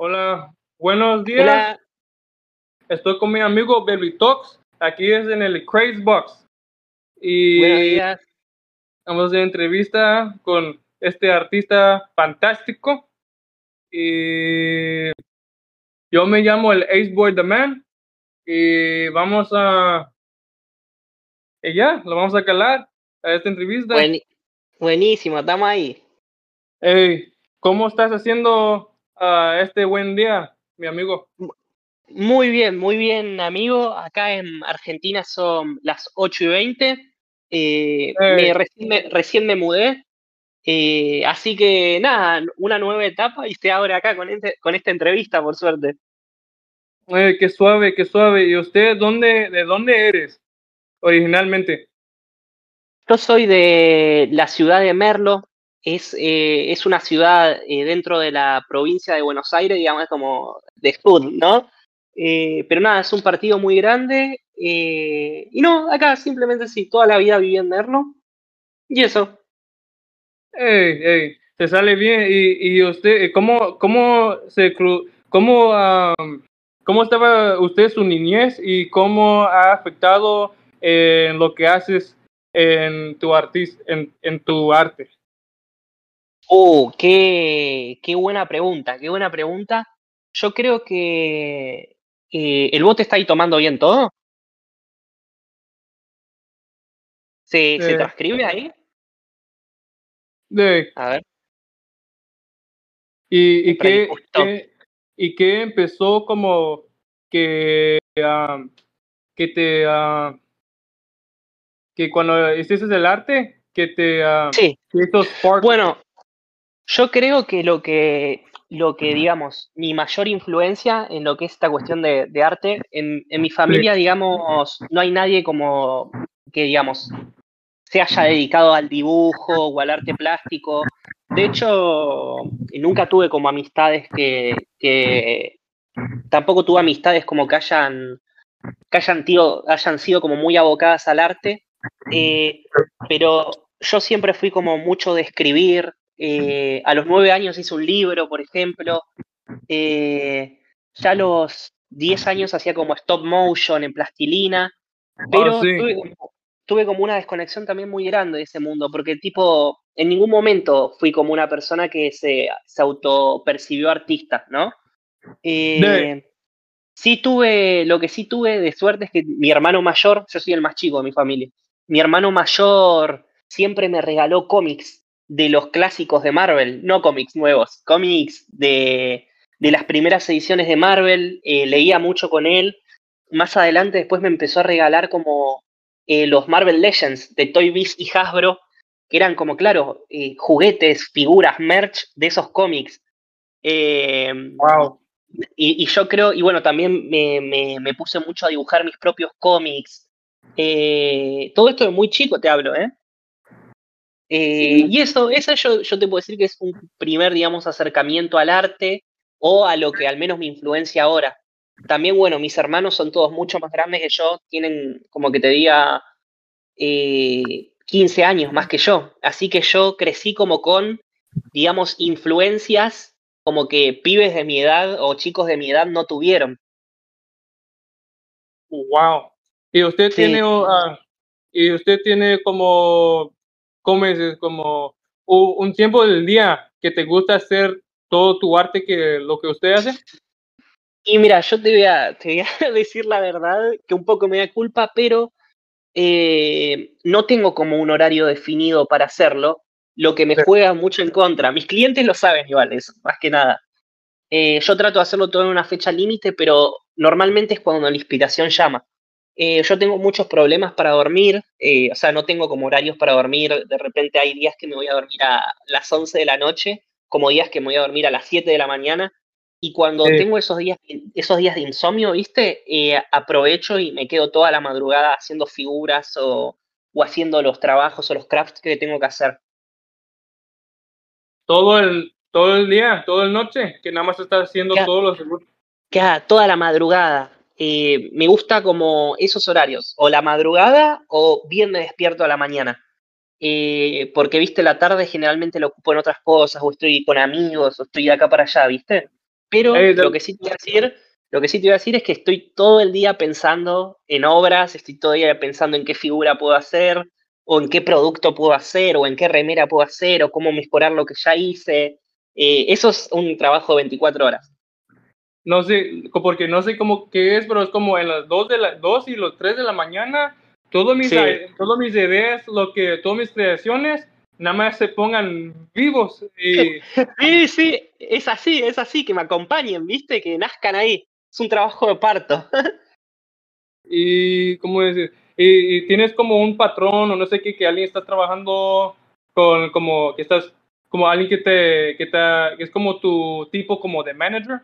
Hola, buenos días. Hola, Estoy con mi amigo Baby Talks. Aquí es en el Craze Box. buenos Y días. vamos de entrevista con este artista fantástico. Y yo me llamo el Ace Boy The Man. Y lo vamos a calar a esta entrevista. Buen- Buenísimo, estamos ahí. Hey, ¿cómo estás haciendo este buen día, mi amigo? Muy bien, amigo. Acá en Argentina son las 8:20. Hey, Recién me mudé. Así que nada, una nueva etapa y estoy ahora acá con esta entrevista, por suerte. qué suave, qué suave. ¿Y usted de dónde eres originalmente? Yo soy de la ciudad de Merlo. Es una ciudad dentro de la provincia de Buenos Aires, digamos, es como de Sud, ¿no? Pero nada, es un partido muy grande. Y no, acá simplemente sí, toda la vida viví en Merlo. Y eso. Ey, ey, te sale bien. Y usted, cómo estaba usted su niñez y cómo ha afectado en lo que haces en tu arte? Qué buena pregunta, qué buena pregunta. Yo creo que el bote está ahí tomando bien todo. ¿Se Eh, transcribe ahí? de, A ver, y, y por aquí qué, justo. qué, y qué empezó como que, que te, que cuando hiciste el arte, Sí, que hizo Spark. bueno, yo creo que lo que, digamos, mi mayor influencia en lo que es esta cuestión de arte, en mi Sí. familia, digamos, no hay nadie como que, digamos, se haya dedicado al dibujo o al arte plástico. De hecho, nunca tuve como amistades tampoco tuve amistades como que hayan sido como muy abocadas al arte, pero yo siempre fui como mucho de escribir. A los 9 años hice un libro, por ejemplo. eh, ya a los 10 años hacía como stop motion en plastilina, Ah, pero sí. tuve como una desconexión también muy grande de ese mundo, porque tipo, en ningún momento fui como una persona que se autopercibió artista, ¿no? De, Eh, lo que sí tuve de suerte es que mi hermano mayor, yo soy el más chico de mi familia, mi hermano mayor siempre me regaló cómics de los clásicos de Marvel, no cómics nuevos, cómics de las primeras ediciones de Marvel. Leía mucho con él. Más adelante después me empezó a regalar como los Marvel Legends de Toy Biz y Hasbro, que eran como, claro, juguetes, figuras, merch de esos cómics. Eh, wow. y yo creo, y bueno, también me puse mucho a dibujar mis propios cómics. Todo esto de muy chico te hablo, ¿eh? Y eso yo te puedo decir que es un primer, digamos, acercamiento al arte o a lo que al menos me influencia ahora. También, bueno, mis hermanos son todos mucho más grandes que yo, tienen, como que te diga, 15 años más que yo. Así que yo crecí como con, digamos, influencias como que pibes de mi edad o chicos de mi edad no tuvieron. Wow. Y usted Sí. tiene, ¿cómo es? Como un tiempo del día que te gusta hacer todo tu arte que lo que usted hace. Y mira, yo te voy a decir la verdad, que un poco me da culpa, pero no tengo como un horario definido para hacerlo, lo que me Sí. juega mucho en contra. Mis clientes lo saben igual, eso, más que nada. Yo trato de hacerlo todo en una fecha límite, pero normalmente es cuando la inspiración llama. Yo tengo muchos problemas para dormir, o sea, no tengo como horarios para dormir. De repente hay días que me voy a dormir a las 11 de la noche, como días que me voy a dormir a las 7 de la mañana. Y cuando Sí. tengo esos días de insomnio, ¿viste? Aprovecho y me quedo toda la madrugada haciendo figuras o haciendo los trabajos o los crafts que tengo que hacer. Todo el día, toda la noche, que nada más estás haciendo todos los segundos. Toda la madrugada. Me gusta como esos horarios, o la madrugada o bien me despierto a la mañana. Porque, viste, la tarde generalmente lo ocupo en otras cosas, o estoy con amigos, o estoy de acá para allá, ¿viste? Pero Ey, lo que sí te voy a decir, lo que sí te voy a decir es que estoy todo el día pensando en obras, estoy todo el día pensando en qué figura puedo hacer, o en qué producto puedo hacer, o en qué remera puedo hacer, o cómo mejorar lo que ya hice. Eso es un trabajo de 24 horas. no sé, porque no sé cómo qué es, pero es como en las 2 y los 3 de la mañana, Sí, todas mis ideas, todas mis creaciones, nada más se pongan vivos. sí, sí, es así, que me acompañen, ¿viste? Que nazcan ahí. Es un trabajo de parto. ¿Cómo decir? Y tienes como un patrón o no sé qué, que alguien está trabajando con, como que estás, como alguien que es como tu tipo como de manager,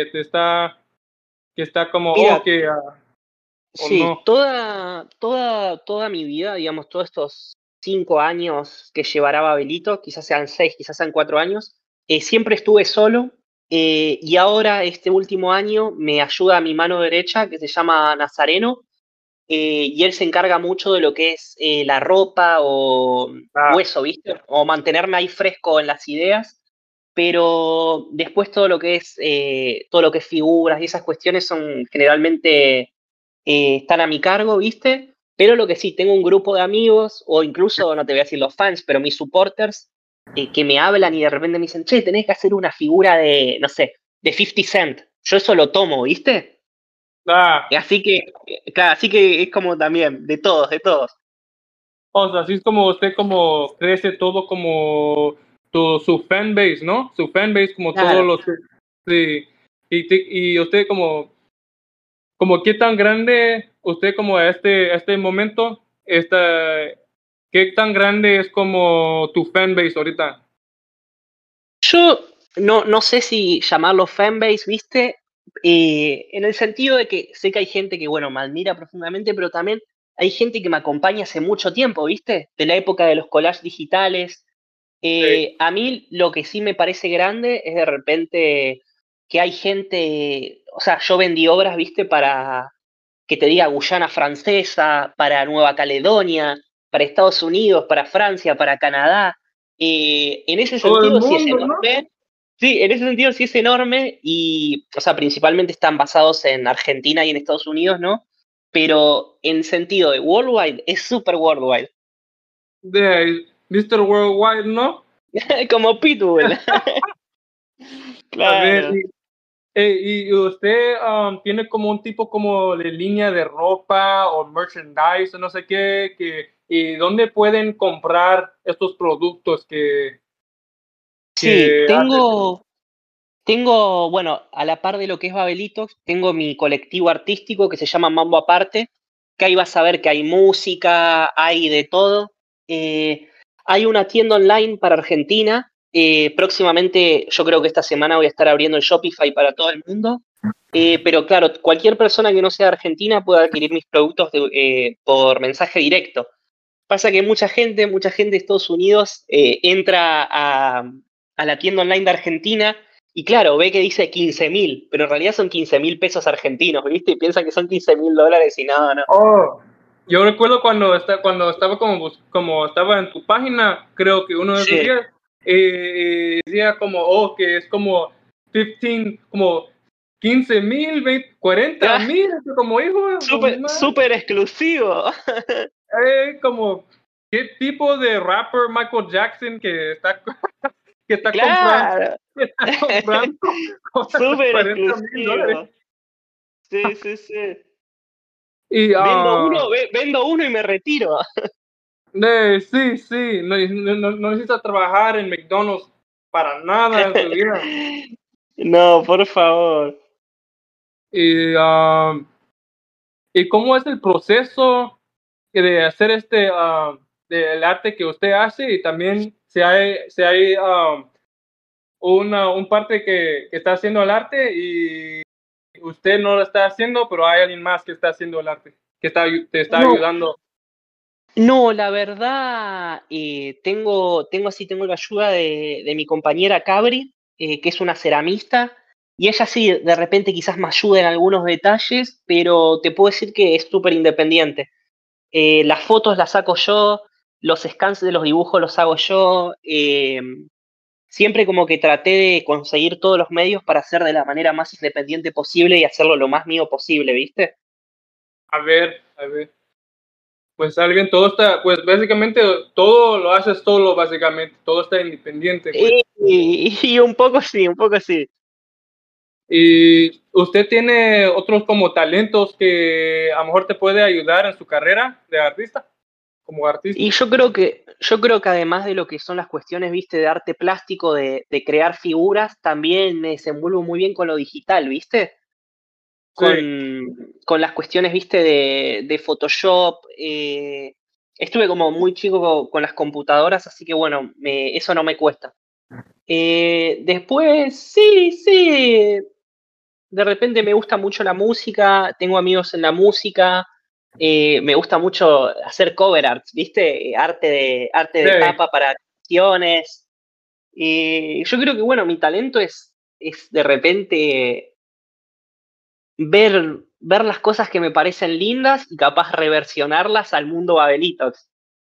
que está como, Mira, o sí, no. toda mi vida, digamos, todos estos 5 años que llevará Babelito, quizás sean 6, quizás sean 4 años, siempre estuve solo, y ahora este último año me ayuda mi mano derecha que se llama Nazareno, y él se encarga mucho de lo que es la ropa o Ah, eso, ¿viste? O mantenerme ahí fresco en las ideas, pero después todo lo que es figuras y esas cuestiones son generalmente están a mi cargo, ¿viste? Pero lo que sí, tengo un grupo de amigos, o incluso, no te voy a decir los fans, pero mis supporters, que me hablan y de repente me dicen, che, tenés que hacer una figura de, no sé, de 50 Cent. Yo eso lo tomo, ¿viste? ah, Así que, claro, así que es como también, de todos, de todos. o sea, así es como usted como crece todo como su fan base, ¿no? Su fan base como todos Claro. los, sí, y usted como qué tan grande usted como a este momento, qué tan grande es como tu fanbase ahorita. Yo no sé si llamarlo fanbase, ¿viste? En el sentido de que sé que hay gente que, bueno, me admira profundamente, pero también hay gente que me acompaña hace mucho tiempo, ¿viste? De la época de los collages digitales. Sí. A mí lo que sí me parece grande es de repente que hay gente, o sea, yo vendí obras, ¿viste? Para que te diga Guyana Francesa, para Nueva Caledonia, para Estados Unidos, para Francia, para Canadá. En ese Todo el sentido sí es mundo, ¿no? enorme. Sí, en ese sentido sí es enorme y, o sea, principalmente están basados en Argentina y en Estados Unidos, ¿no? Pero en sentido de worldwide, es súper worldwide. De Mr. Worldwide, ¿no? Como Pitbull. A ver, Claro. y usted tiene como un tipo como de línea de ropa o merchandise o no sé qué, y dónde pueden comprar estos productos Sí, que haces. bueno, a la par de lo que es Babelito, tengo mi colectivo artístico que se llama Mambo Aparte, que ahí vas a ver que hay música, hay de todo. Hay una tienda online para Argentina. Próximamente, yo creo que esta semana voy a estar abriendo el Shopify para todo el mundo. Pero claro, cualquier persona que no sea de Argentina puede adquirir mis productos por mensaje directo. Pasa que mucha gente de Estados Unidos entra a la tienda online de Argentina y claro, ve que dice 15.000, pero en realidad son 15.000 pesos argentinos, ¿viste? Y piensan que son 15.000 dólares y no, no. Oh, yo recuerdo cuando estaba como estaba en tu página, creo que uno de esos Sí, días, decía como, que es como 15, como 15,000, 40,000, como hijo, súper, súper exclusivo. como, ¿qué tipo de rapper Michael Jackson que está comprando, Claro, que está comprando cosas de súper 40,000 dólares? exclusivo. Sí, sí, sí. Y, Vendo uno y me retiro. sí, sí, no necesita trabajar en McDonald's para nada en su vida. No, por favor. Y, ¿y cómo es el proceso de hacer del arte que usted hace? Y también si hay un parte que está haciendo el arte y usted no lo está haciendo, pero hay alguien más que está haciendo el arte, te está No, ayudando. no, la verdad, tengo la ayuda de mi compañera Cabri, que es una ceramista, y ella sí, de repente quizás me ayuda en algunos detalles, pero te puedo decir que es súper independiente. Las fotos las saco yo, los scans de los dibujos los hago yo, siempre como que traté de conseguir todos los medios para hacer de la manera más independiente posible y hacerlo lo más mío posible, ¿viste? A ver. Pues está bien, todo está, pues básicamente todo lo haces solo, básicamente, todo está independiente, pues. Y un poco sí, un poco sí. ¿Y usted tiene otros como talentos que a lo mejor te puede ayudar en su carrera de artista, como artista? Y yo creo que además de lo que son las cuestiones, viste, de arte plástico, de crear figuras, también me desenvuelvo muy bien con lo digital, ¿viste? Sí. Con las cuestiones, viste, de Photoshop. Estuve como muy chico con las computadoras, así que bueno, eso no me cuesta. Después, sí, sí, de repente me gusta mucho la música, tengo amigos en la música, me gusta mucho hacer cover arts, ¿viste? Arte de Sí. tapa para canciones. Yo creo que, bueno, mi talento es de repente ver las cosas que me parecen lindas y capaz reversionarlas al mundo Babelitox.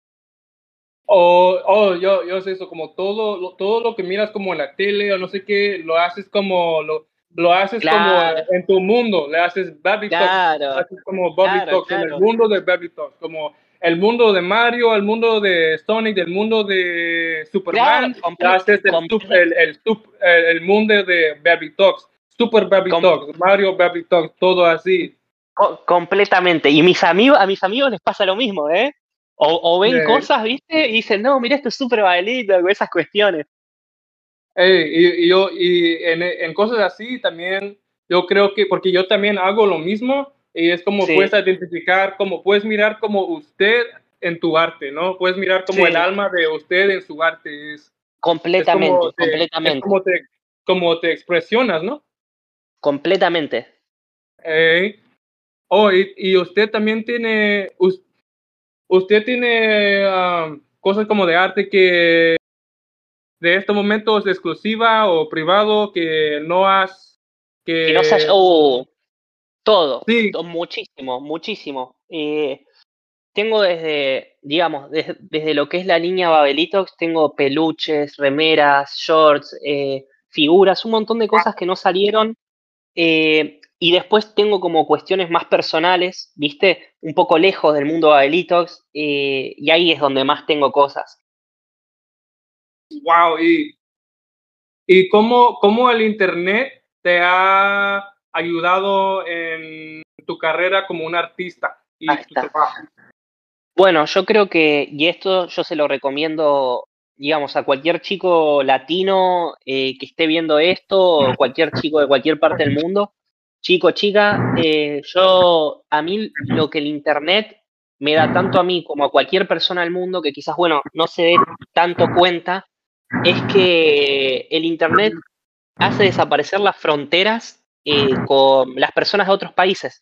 Yo sé eso, como todo lo que miras como en la tele o no sé qué, lo haces como, lo haces como Claro, en tu mundo, le haces Baby Talks, claro, haces como Baby claro, Talks, en el claro. mundo de Baby Talks, como el mundo de Mario, el mundo de Sonic, el mundo de Claro, Superman, haces el mundo de Baby Talks, Super Baby com- Talks, Mario Baby Talks, todo así. completamente. Y a mis amigos les pasa lo mismo, ¿eh? O ven Eh, cosas, ¿viste? Y dicen, no, mira, esto es súper Babelito, esas cuestiones. En cosas así también, yo creo que, porque yo también hago lo mismo, y es como puedes Sí, identificar, como puedes mirar como usted en tu arte, ¿no? Puedes mirar como el sí, alma de usted en su arte, es completamente, como es completamente, como te expresionas, ¿no? completamente. Eh, y usted también tiene, usted tiene cosas como de arte que de este momento es exclusiva o privado que no has, Que no se haya... que todo, sí. muchísimo, muchísimo. Tengo digamos, desde lo que es la línea Babelitox, tengo peluches, remeras, shorts, figuras, un montón de cosas que no salieron. Y después tengo como cuestiones más personales, ¿viste? Un poco lejos del mundo Babelitox, y ahí es donde más tengo cosas. Wow, y cómo el internet te ha ayudado en tu carrera como un artista Ahí y tu está. trabajo. Bueno, yo creo que, y esto yo se lo recomiendo, digamos, a cualquier chico latino que esté viendo esto, o cualquier chico de cualquier parte del mundo, chico, chica, a mí lo que el Internet me da tanto a mí como a cualquier persona del mundo que quizás, bueno, no se dé tanto cuenta, es que el Internet hace desaparecer las fronteras con las personas de otros países.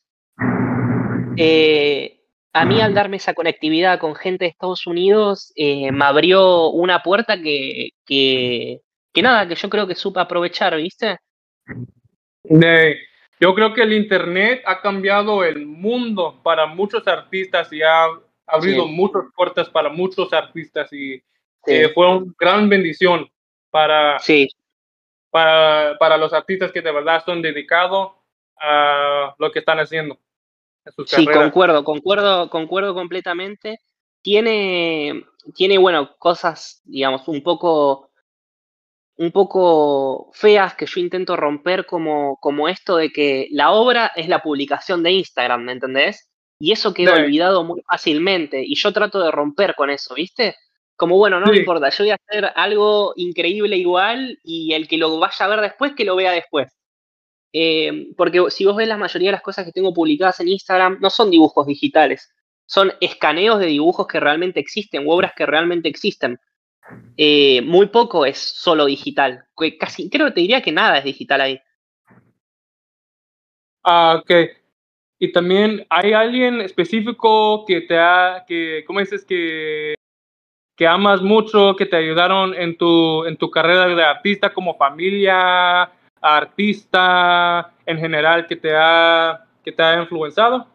Eh, a mí al darme esa conectividad con gente de Estados Unidos, me abrió una puerta que nada, que yo creo que supe aprovechar, ¿viste? De, yo creo que el internet ha cambiado el mundo para muchos artistas y ha abrido Sí, muchas puertas para muchos artistas y sí, fue una gran bendición para, sí, para los artistas que de verdad son dedicados a lo que están haciendo en sus sí, carreras. concuerdo completamente. Tiene, tiene, bueno, cosas, digamos, un poco feas que yo intento romper como esto de que la obra es la publicación de Instagram, ¿me entendés? Y eso queda De, olvidado muy fácilmente y yo trato de romper con eso, ¿viste? Como bueno, no me sí, importa, yo voy a hacer algo increíble igual y el que lo vaya a ver después, que lo vea después. Porque si vos ves la mayoría de las cosas que tengo publicadas en Instagram, no son dibujos digitales, son escaneos de dibujos que realmente existen, u obras que realmente existen. Muy poco es solo digital. Casi, creo que te diría que nada es digital ahí. ok. Y también hay alguien específico que ¿cómo dices? Que amas mucho, que te ayudaron en tu carrera de artista como familia, artista en general, que te ha influenciado.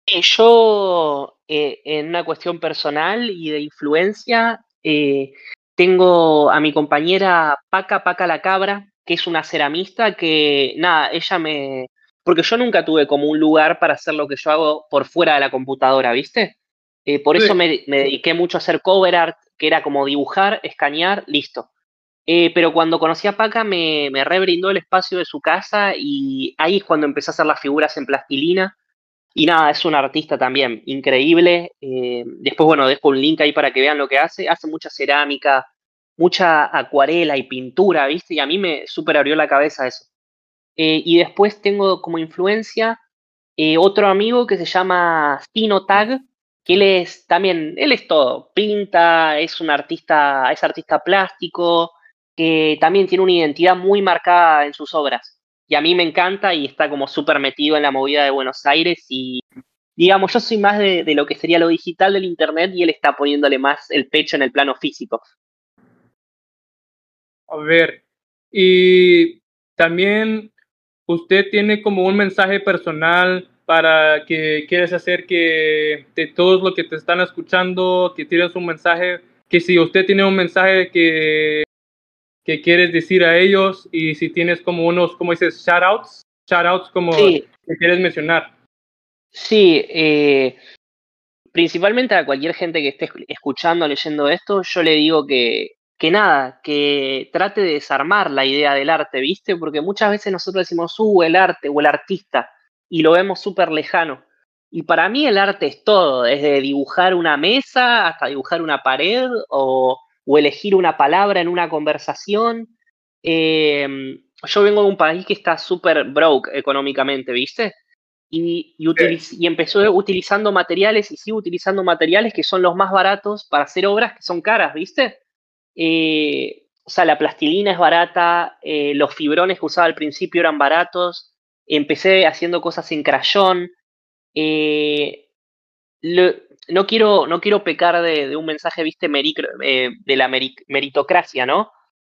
Yo, en una cuestión personal y de influencia, Tengo a mi compañera Paca la Cabra, que es una ceramista que, nada, ella me... Porque yo nunca tuve como un lugar para hacer lo que yo hago por fuera de la computadora, ¿viste? Por eso Sí. me dediqué mucho a hacer cover art, que era como dibujar, escanear, listo. Pero cuando conocí a Paca me rebrindó el espacio de su casa y ahí es cuando empecé a hacer las figuras en plastilina. Y nada, es un artista también, increíble. Después, bueno, dejo un link ahí para que vean lo que hace. Hace mucha cerámica, mucha acuarela y pintura, ¿viste? Y a mí me súper abrió la cabeza eso. Y después tengo como influencia otro amigo que se llama Tino Tag, que él es también, él es todo, pinta, es artista plástico, que también tiene una identidad muy marcada en sus obras. Y a mí me encanta y está como súper metido en la movida de Buenos Aires y digamos, yo soy más de lo que sería lo digital del internet y él está poniéndole más el pecho en el plano físico. A ver, y también usted tiene como un mensaje personal para que quieres hacer que de todos los que te están escuchando, que tienes un mensaje, que si usted tiene un mensaje que quieres decir a ellos y si tienes como unos, como dices, shoutouts como Sí, que quieres mencionar. sí, principalmente a cualquier gente que esté escuchando, leyendo esto, yo le digo que nada, que trate de desarmar la idea del arte, ¿viste? Porque muchas veces nosotros decimos, el arte o el artista, y lo vemos súper lejano. Y para mí el arte es todo, desde dibujar una mesa hasta dibujar una pared o elegir una palabra en una conversación. Yo vengo de un país que está súper broke económicamente, ¿viste? Y empezó utilizando materiales y sigue utilizando materiales que son los más baratos para hacer obras que son caras, ¿viste? O sea, la plastilina es barata, los fibrones que usaba al principio eran baratos, empecé haciendo cosas en crayón. eh, lo- no quiero pecar de un mensaje, ¿viste? De la meritocracia, ¿no?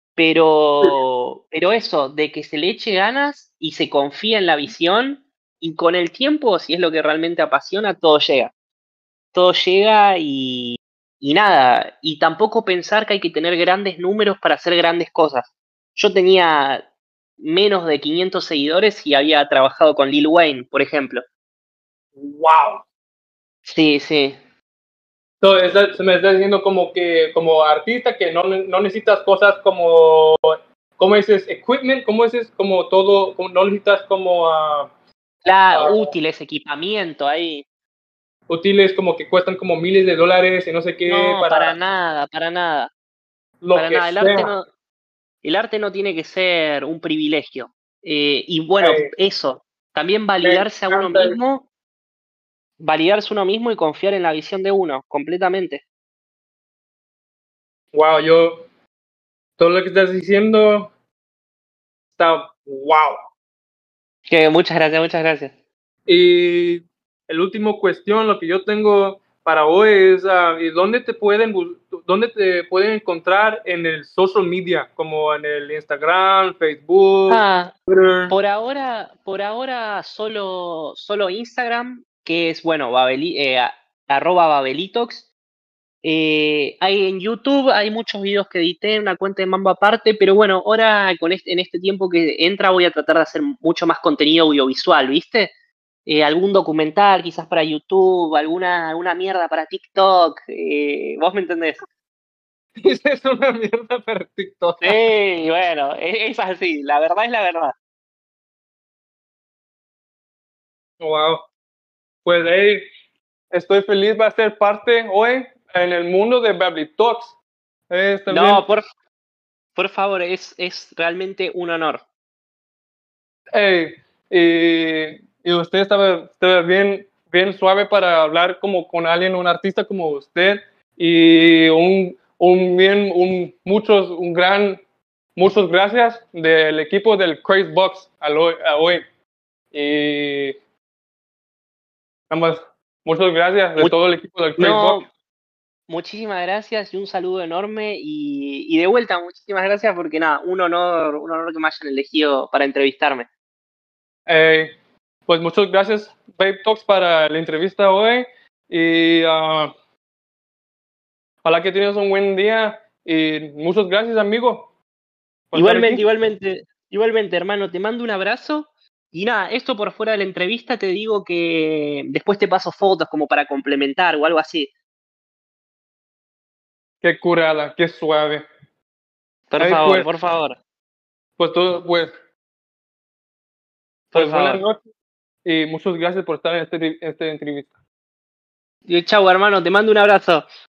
Pero eso, de que se le eche ganas y se confía en la visión y con el tiempo, si es lo que realmente apasiona, todo llega. Todo llega y nada, y tampoco pensar que hay que tener grandes números para hacer grandes cosas. Yo tenía menos de 500 seguidores y había trabajado con Lil Wayne, por ejemplo. Wow. Sí, sí. Se me está diciendo como que como artista que no necesitas cosas como, ¿cómo dices? Equipment, ¿cómo dices? Como todo, como, no necesitas como Útiles, equipamiento ahí. útiles como que cuestan como miles de dólares y no sé qué No, para para nada, para nada, lo para que nada. sea. El arte no tiene que ser un privilegio. Y bueno, Hey, eso, también me encanta. validarse uno mismo y confiar en la visión de uno, completamente. Wow, todo lo que estás diciendo está wow. Que muchas gracias, muchas gracias. Y el último cuestión, lo que yo tengo para hoy es, ¿y dónde te pueden encontrar en el social media, como en el Instagram, Facebook, Ah, Twitter? por ahora solo Instagram, que es, bueno, @babelitox. Hay en YouTube, hay muchos videos que edité en una cuenta de Mambo aparte, pero bueno, ahora en este tiempo que entra voy a tratar de hacer mucho más contenido audiovisual, ¿viste? Algún documental quizás para YouTube, alguna mierda para TikTok, ¿vos me entendés? Es una mierda para TikTok. Sí, bueno, es así, la verdad es la verdad. Wow. Pues hey, estoy feliz de ser parte hoy en el mundo de Babbly Talks. Está bien. No, por favor, es realmente un honor. Hey, y usted estaba bien suave para hablar como con alguien, un artista como usted, y muchas gracias del equipo del Craze Box a hoy. Y ambas, muchas gracias de Mu- todo el equipo del Craze Box. no, muchísimas gracias y un saludo enorme y de vuelta, muchísimas gracias porque nada, un honor que me hayan elegido para entrevistarme. Eh, pues muchas gracias, Babe Talks, para la entrevista hoy. Y ojalá que tengas un buen día Y muchas gracias, amigo, por estar aquí. Igualmente, hermano, te mando un abrazo. Y nada, esto por fuera de la entrevista te digo que después te paso fotos como para complementar o algo así. Qué curada, qué suave. Por Ahí favor, pues, por favor, pues todo, por pues buenas favor. noches y muchas gracias por estar en esta entrevista. Chau, hermano, te mando un abrazo.